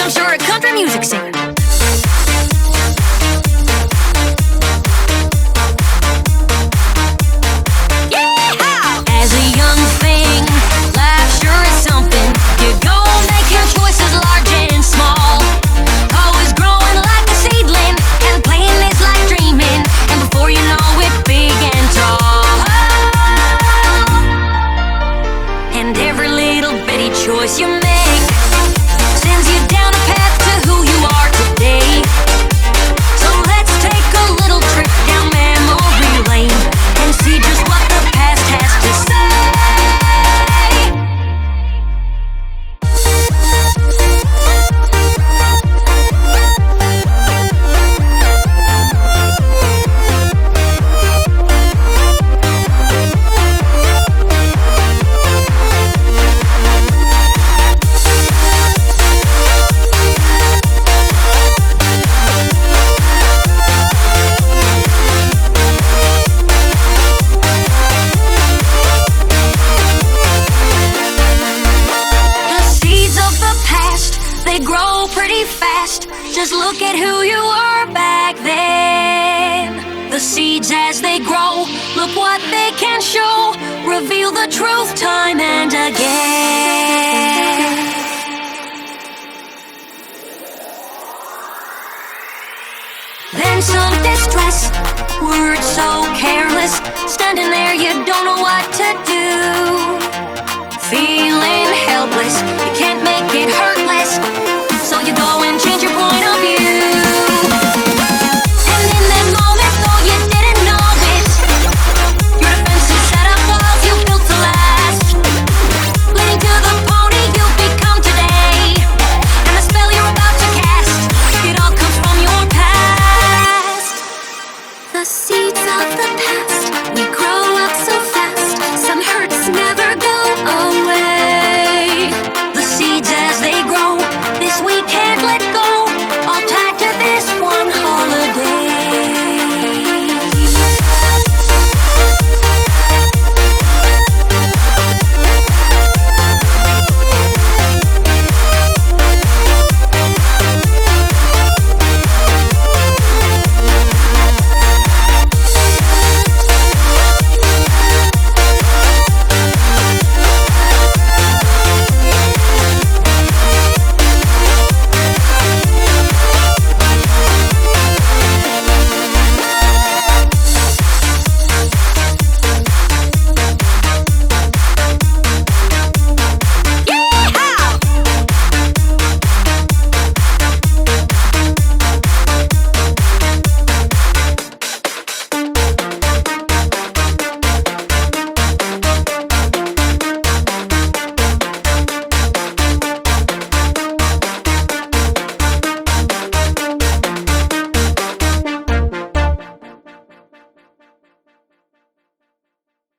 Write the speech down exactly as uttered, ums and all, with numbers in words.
I'm sure a country music singer. Yeah! As a young thing, life sure is something. You go making choices large and small. Always growing like a seedling, and playing is like dreaming. And before you know it, big and tall. And every little bitty choice you make sends you down a path to who you are today. So let's take a little trip down memory lane and see just what the past has to say. They grow pretty fast. Just look at who you were back then. The seeds as they grow, look what they can show. Reveal the truth time and again. Then some distress, words so careless. Standing there, you don't know what